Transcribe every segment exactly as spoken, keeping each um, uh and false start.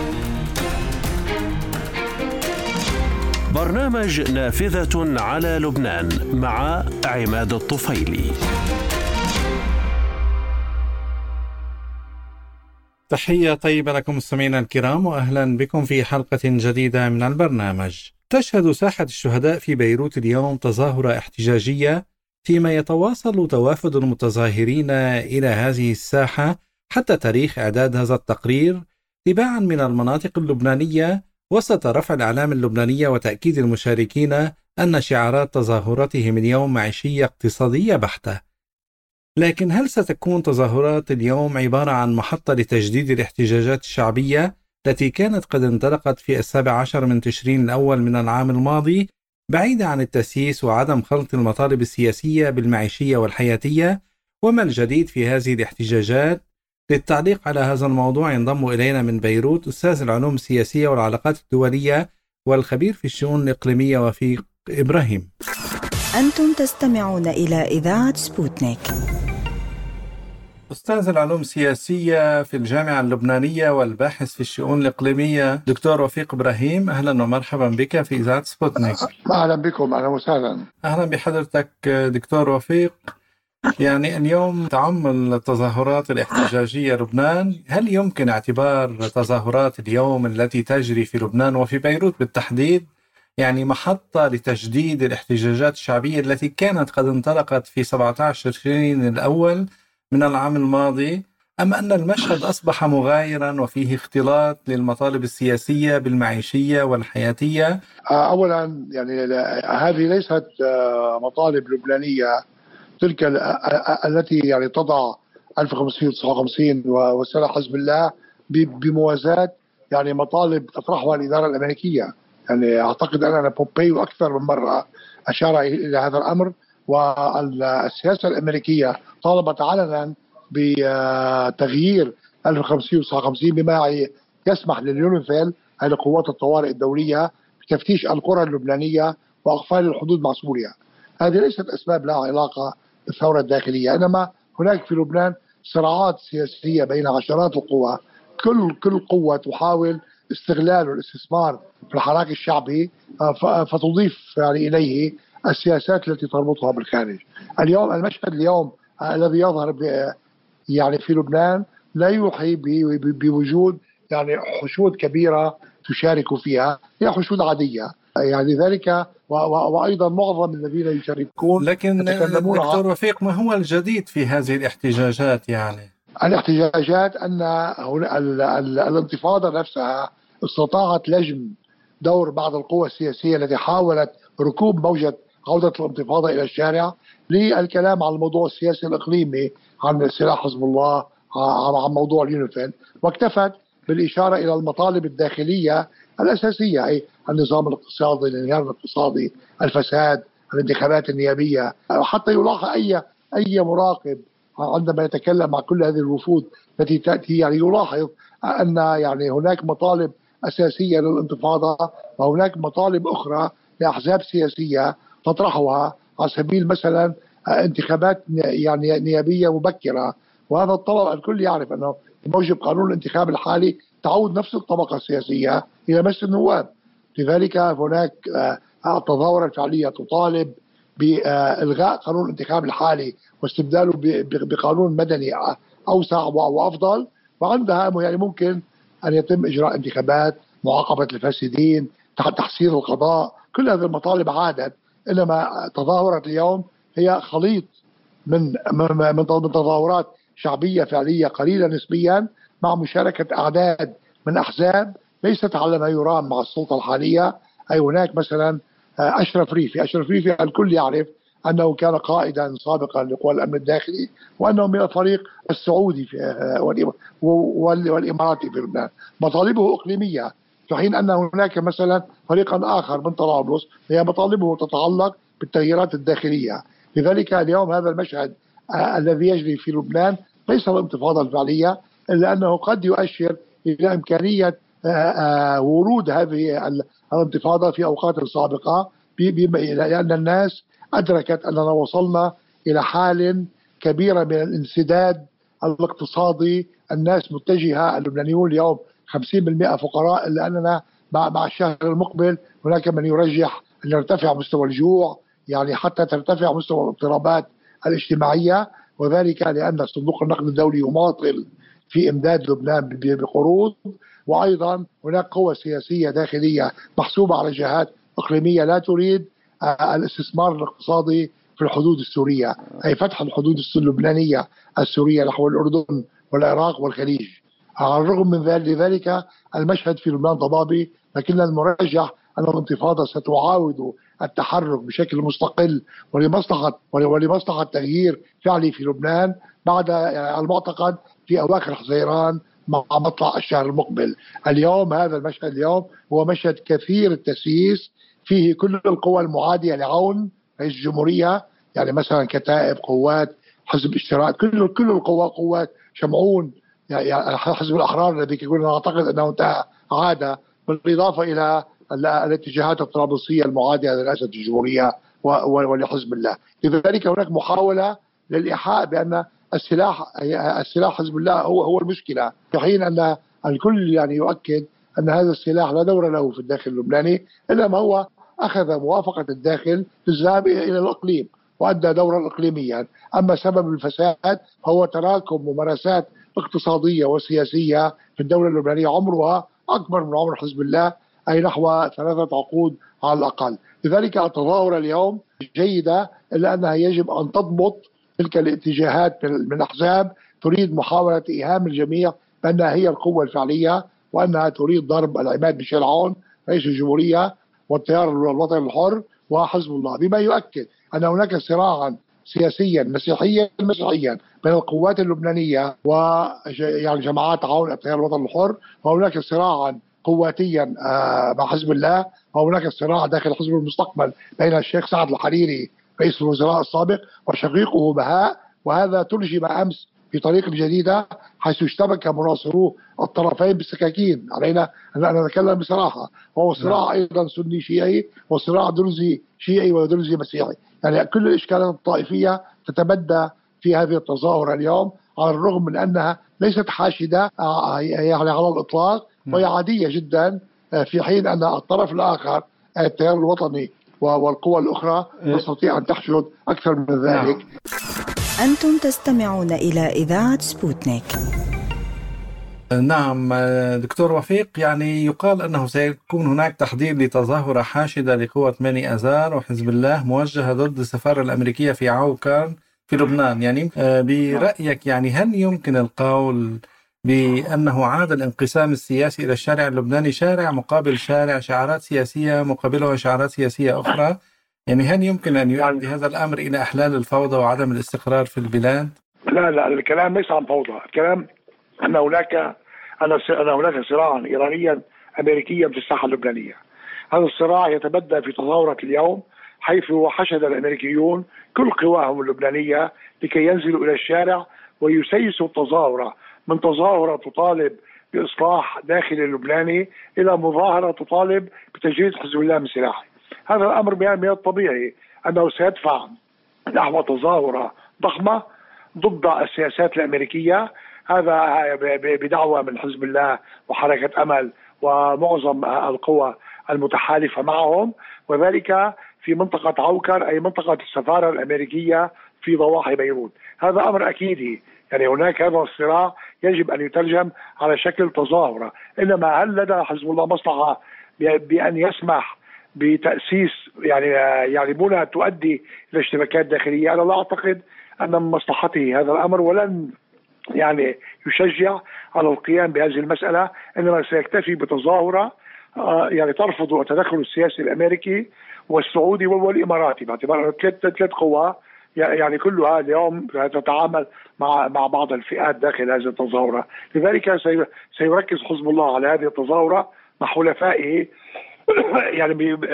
برنامج نافذة على لبنان مع عماد الطفيلي. تحية طيبة لكم مستمعينا الكرام، وأهلا بكم في حلقة جديدة من البرنامج. تشهد ساحة الشهداء في بيروت اليوم تظاهرة احتجاجية، فيما يتواصل توافد المتظاهرين إلى هذه الساحة حتى تاريخ إعداد هذا التقرير تباعا من المناطق اللبنانية، وسط رفع الأعلام اللبنانية وتأكيد المشاركين أن شعارات تظاهرتهم اليوم معيشية اقتصادية بحتة. لكن هل ستكون تظاهرات اليوم عبارة عن محطة لتجديد الاحتجاجات الشعبية التي كانت قد انطلقت في السابع عشر من تشرين الأول من العام الماضي، بعيدة عن التسييس وعدم خلط المطالب السياسية بالمعيشية والحياتية؟ وما الجديد في هذه الاحتجاجات؟ للتعليق على هذا الموضوع ينضم إلينا من بيروت أستاذ العلوم السياسية والعلاقات الدولية والخبير في الشؤون الإقليمية وفيق إبراهيم. أنتم تستمعون إلى إذاعة سبوتنيك. أستاذ العلوم السياسية في الجامعة اللبنانية والباحث في الشؤون الإقليمية دكتور وفيق إبراهيم، أهلا ومرحبا بك في إذاعة سبوتنيك. أهلا بكم، أهلا وسهلا. أهلا بحضرتك دكتور وفيق. يعني اليوم تعم التظاهرات الاحتجاجية لبنان، هل يمكن اعتبار تظاهرات اليوم التي تجري في لبنان وفي بيروت بالتحديد يعني محطة لتجديد الاحتجاجات الشعبية التي كانت قد انطلقت في سبعة عشر تشرين الأول من العام الماضي، أم أن المشهد أصبح مغايرا وفيه اختلاط للمطالب السياسية بالمعيشية والحياتية؟ أولا يعني هذه ليست مطالب لبنانية تلك التي يعني تضع ألف وخمسمائة وتسعة وخمسين وسلاح حزب الله بموازاة يعني مطالب تطرحها الإدارة الأمريكية. يعني أعتقد أن بومبيو أكثر من مرة أشار إلى هذا الأمر، والسياسة الأمريكية طالبت علنا بتغيير ألف وخمسمائة وتسعة وخمسين بما يسمح لليونيفيل أي لقوات الطوارئ الدولية بتفتيش القرى اللبنانية وأقفال الحدود مع سوريا. هذه ليست أسباب لها علاقة بالثورة الداخلية، إنما هناك في لبنان صراعات سياسية بين عشرات القوى، كل كل قوة تحاول استغلال والاستثمار في الحراك الشعبي فتضيف يعني إليه السياسات التي تربطها بالخارج. اليوم المشهد اليوم الذي يظهر يعني في لبنان لا يوحي بوجود يعني حشود كبيرة تشارك فيها، هي حشود عادية يعني ذلك، وأيضا معظم الذين يشاركون. لكن دكتور وفيق، ما هو الجديد في هذه الاحتجاجات؟ يعني الاحتجاجات أن الانتفاضة نفسها استطاعت لجم دور بعض القوى السياسية التي حاولت ركوب موجة عودة الانتفاضة إلى الشارع للكلام عن الموضوع السياسي الإقليمي، عن سلاح حزب الله، عن موضوع اليونيفيل، واكتفت بالإشارة إلى المطالب الداخلية الأساسية، أي النظام الاقتصادي، الانهيار الاقتصادي، الفساد، الانتخابات النيابية. حتى يلاحظ أي أي مراقب عندما يتكلم مع كل هذه الوفود التي تأتي يعني يلاحظ أن يعني هناك مطالب أساسية للانتفاضة وهناك مطالب أخرى لأحزاب سياسية تطرحها، على سبيل مثلا انتخابات يعني نيابية مبكرة. وهذا الطلب الكل يعرف أنه بموجب قانون الانتخاب الحالي تعود نفس الطبقة السياسية إلى مجلس النواب. لذلك هناك التظاهرة الفعلية تطالب بإلغاء قانون الانتخاب الحالي واستبداله بقانون مدني أوسع وأفضل، وعندها يعني ممكن أن يتم إجراء انتخابات، معاقبة الفاسدين، تحسين القضاء. كل هذه المطالب عادت، إنما تظاهرة اليوم هي خليط من من تظاهرات شعبية فعلية قليلة نسبيا مع مشاركة أعداد من أحزاب ليست على ما يرام مع السلطة الحالية. أي هناك مثلا أشرف ريفي، أشرف ريفي الكل يعرف أنه كان قائدا سابقا لقوى الأمن الداخلي، وأنه من الفريق السعودي والإماراتي في لبنان. مطالبه إقليمية، في حين أن هناك مثلا فريقا آخر من طرابلس هي مطالبه تتعلق بالتغييرات الداخلية. لذلك اليوم هذا المشهد آه الذي يجري في لبنان ليس الانتفاضة الفعلية، إلا أنه قد يؤشر إلى إمكانية آه آه ورود هذه الانتفاضة في أوقات سابقة، لأن الناس أدركت أننا وصلنا إلى حال كبيرة من الانسداد الاقتصادي. الناس متجهة، اللبنانيون اليوم خمسين بالمئة فقراء، إلا أننا مع مع الشهر المقبل هناك من يرجح أن يرتفع مستوى الجوع، يعني حتى ترتفع مستوى الاضطرابات الاجتماعية، وذلك لأن صندوق النقد الدولي يماطل في إمداد لبنان بقروض، وأيضا هناك قوى سياسية داخلية محسوبة على جهات إقليمية لا تريد الاستثمار الاقتصادي في الحدود السورية، أي فتح الحدود اللبنانية السورية نحو الأردن والعراق والخليج. على الرغم من ذلك المشهد في لبنان ضبابي، لكن المرجح أن الانتفاضة ستعاود التحرك بشكل مستقل ولمصلحة ولمصلحة تغيير فعلي في لبنان بعد المعتقد في أواخر حزيران مع مطلع الشهر المقبل. اليوم هذا المشهد اليوم هو مشهد كثير التسييس، فيه كل القوى المعادية لعون رئيس الجمهورية، يعني مثلا كتائب، قوات، حزب اشتراك، كل كل القوى، قوات شمعون، يعني حزب الأحرار الذي يقول أعتقد أنه انتهى عادة، بالإضافة إلى الاتجاهات الطرابلسية المعادية لرئاسة الجمهورية ولحزب الله. لذلك هناك محاولة للإيحاء بأن السلاح السلاح حزب الله هو هو المشكلة، في حين أن الكل يعني يؤكد أن هذا السلاح لا دور له في الداخل اللبناني، إنما هو أخذ موافقة الداخل للذهاب إلى الإقليم وأدى دورا إقليميا. أما سبب الفساد فهو تراكم ممارسات اقتصادية وسياسية في الدولة اللبنانية عمرها أكبر من عمر حزب الله، أي نحو ثلاثة عقود على الأقل. لذلك التظاهرة اليوم جيدة، إلا أنها يجب أن تضبط تلك الاتجاهات من أحزاب تريد محاولة إيهام الجميع بأنها هي القوة الفعلية، وأنها تريد ضرب العماد ميشيل عون رئيس الجمهورية والتيار الوطني الحر وحزب الله، بما يؤكد أن هناك صراعا سياسيا مسيحيا مسيحيا بين القوات اللبنانية ويعني جماعات عون التيار الوطني الحر، وهناك صراعا قواتيا مع حزب الله، وهناك صراع داخل حزب المستقبل بين الشيخ سعد الحريري رئيس الوزراء السابق وشقيقه بهاء، وهذا ترجم أمس في طريق الجديدة حيث اشتبك مناصرو الطرفين بالسكاكين. علينا أن نتكلم بصراحة، وهو صراع أيضا سني شيعي وصراع درزي شيعي ودرزي مسيحي، يعني كل الإشكالات الطائفية تتبدى في هذه التظاهرة اليوم، على الرغم من أنها ليست حاشدة يعني على الإطلاق، وهي عادية جدا، في حين أن الطرف الآخر التيار الوطني والقوى الأخرى تستطيع أن تحشد أكثر من ذلك. أنتم تستمعون إلى إذاعة سبوتنيك. نعم دكتور وفيق، يعني يقال أنه سيكون هناك تحضير لتظاهرة حاشدة لقوة ثمانية آذار وحزب الله موجهة ضد السفارة الأمريكية في عوكر في لبنان. يعني برأيك يعني هل يمكن القول بأنه عاد الانقسام السياسي إلى الشارع اللبناني، شارع مقابل شارع، شعارات سياسية مقابلها شعارات سياسية أخرى؟ يعني هل يمكن أن يؤدي هذا الأمر إلى إحلال الفوضى وعدم الاستقرار في البلاد؟ لا لا، الكلام ليس عن فوضى، الكلام أن هناك أن هناك صراعا إيرانيا أمريكيا في الساحة اللبنانية. هذا الصراع يتبدى في تظاهرة اليوم، حيث حشد الأمريكيون كل قواهم اللبنانية لكي ينزلوا إلى الشارع ويسيسوا التظاهرة، من تظاهرة تطالب بإصلاح داخل اللبناني إلى مظاهرة تطالب بتجريد حزب الله من سلاحه. هذا الأمر من الطبيعي أنه سيدفع نحو تظاهرة ضخمة ضد السياسات الأمريكية، هذا بدعوة من حزب الله وحركة أمل ومعظم القوى المتحالفة معهم، وذلك في منطقة عوكر أي منطقة السفارة الأمريكية في ضواحي بيروت. هذا أمر أكيد، يعني هناك هذا الصراع يجب أن يترجم على شكل تظاهرة، إنما هل لدى حزب الله مصلحة بأن يسمح بتأسيس يعني يعني بنا تؤدي إلى اشتباكات داخلية؟ أنا لا أعتقد أن من مصلحته هذا الأمر، ولن يعني يشجع على القيام بهذه المسألة، إنما سيكتفي بتظاهرة يعني ترفض التدخل السياسي الأمريكي والسعودي والإماراتي، باعتبار ثلاث ثلاث قوى يعني كلها اليوم تتعامل مع مع بعض الفئات داخل هذه التظاهرة. لذلك سيركز حزب الله على هذه التظاهرة مع حلفائه يعني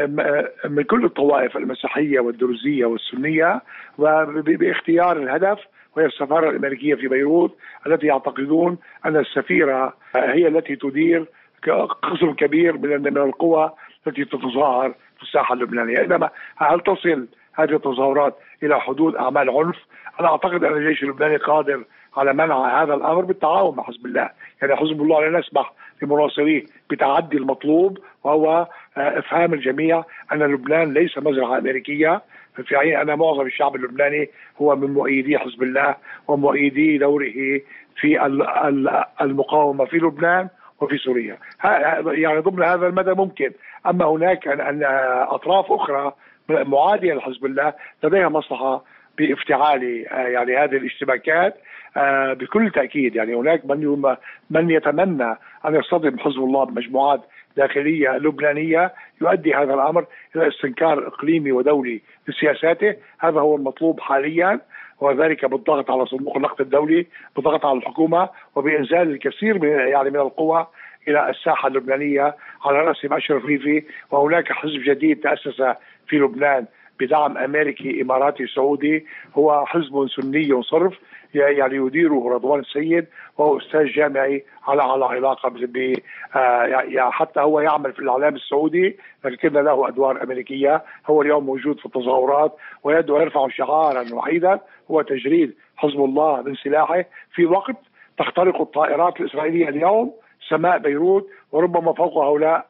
من كل الطوائف المسيحية والدرزية والسنية، وباختيار الهدف وهي السفارة الأمريكية في بيروت، التي يعتقدون أن السفيرة هي التي تدير قسم كبير من القوى التي تتظاهر في الساحة اللبنانية. إنما هل تصل هذه التظاهرات إلى حدود أعمال عنف؟ أنا أعتقد أن الجيش اللبناني قادر على منع هذا الأمر بالتعاون مع حزب الله. يعني حزب الله لا نسمح لمناصريه بتعدي المطلوب، وهو إفهام الجميع أن لبنان ليس مزرعة أمريكية، في حين أن معظم الشعب اللبناني هو من مؤيدي حزب الله ومؤيدي دوره في المقاومة في لبنان وفي سوريا. يعني ضمن هذا المدى ممكن. أما هناك أن أطراف أخرى معادية لحزب الله لديها مصلحة بافتعال يعني هذه الاشتباكات بكل تأكيد. يعني هناك من من يتمنى أن يصطدم حزب الله بمجموعات داخلية لبنانية يؤدي هذا الأمر إلى استنكار إقليمي ودولي لسياساته. هذا هو المطلوب حاليا، وذلك بالضغط على صندوق النقد الدولي، بالضغط على الحكومة، وبإنزال الكثير من يعني من القوى إلى الساحة اللبنانية على رأسهم أشرف ريفي. وهناك حزب جديد تأسس في لبنان بدعم أمريكي إماراتي سعودي، هو حزب سني صرف يعني يديره رضوان السيد، وهو أستاذ جامعي على على علاقة ب يعني حتى هو يعمل في الإعلام السعودي، لكن له أدوار أمريكية. هو اليوم موجود في التظاهرات ويدعو يرفع شعارا وحيدا هو تجريد حزب الله من سلاحه، في وقت تخترق الطائرات الإسرائيلية اليوم سماء بيروت وربما فوق هؤلاء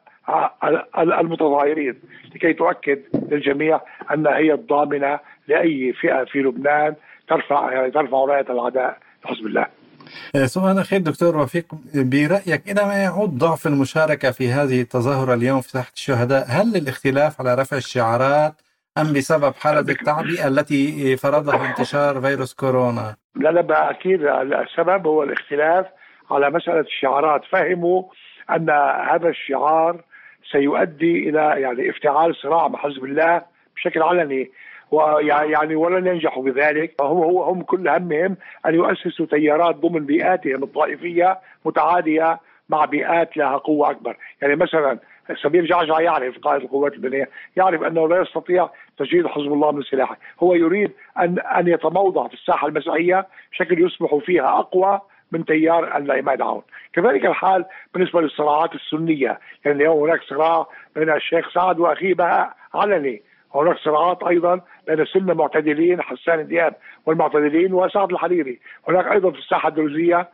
المتظاهرين، لكي تؤكد للجميع أنها هي الضامنة لأي فئة في لبنان ترفع يعني ترفع راية العداء لحزب الله. سؤال أخير دكتور وفيق، برأيك إذا ما يعود ضعف المشاركة في هذه التظاهرة اليوم في ساحة الشهداء، هل الاختلاف على رفع الشعارات أم بسبب حالة التعبئة التي فرضها انتشار فيروس كورونا؟ لا لا أكيد السبب هو الاختلاف على مسألة الشعارات. فهموا أن هذا الشعار سيؤدي إلى يعني افتعال صراع مع حزب الله بشكل علني، ويعني ولن ينجحوا بذلك. هم هو هم كل همهم أن يؤسسوا تيارات ضمن بيئاتهم الطائفية متعادية مع بيئات لها قوة أكبر. يعني مثلا سمير جعجع يعرف، قائد القوات اللبنانية يعرف أنه لا يستطيع تجريد حزب الله من سلاحه. هو يريد أن أن يتموضع في الساحة المسيحية بشكل يصبح فيها أقوى من تيار العماد عون. كذلك الحال بالنسبة للصراعات السنية. يعني اليوم هناك صراع بين الشيخ سعد وأخيه بهاء علني، هناك صراعات أيضا بين السنة معتدلين حسان دياب والمعتدلين وسعد الحريري. هناك أيضا في الساحة الدروزية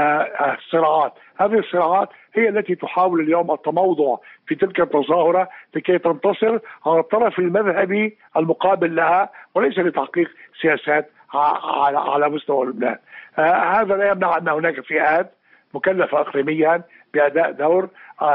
صراعات. هذه الصراعات هي التي تحاول اليوم التموضع في تلك التظاهرة لكي تنتصر على الطرف المذهبي المقابل لها، وليس لتحقيق سياسات على مستوى لبنان. هذا لا يمنع أن هناك فئات مكلفة إقليميا بأداء دور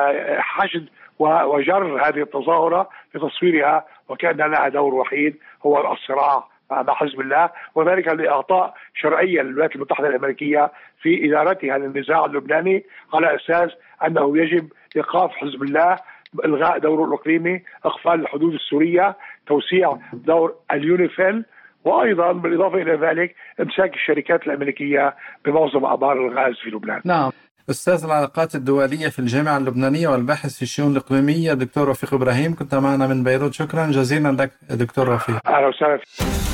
حشد وجر هذه التظاهرة لتصويرها وكأن لها دور وحيد هو الصراع مع حزب الله، وذلك لإعطاء شرعية للولايات المتحدة الأمريكية في إدارتها للنزاع اللبناني على أساس أنه يجب إيقاف حزب الله، إلغاء دوره الإقليمي، إقفال الحدود السورية، توسيع دور اليونيفيل، وأيضا بالإضافة إلى ذلك إمساك الشركات الأمريكية بمعظم آبار الغاز في لبنان. نعم. أستاذ العلاقات الدولية في الجامعة اللبنانية والباحث في الشؤون الإقليمية دكتور وفيق إبراهيم، كنت معنا من بيروت. شكرا جزيلا لك دكتور وفيق. أهلا وسهلا.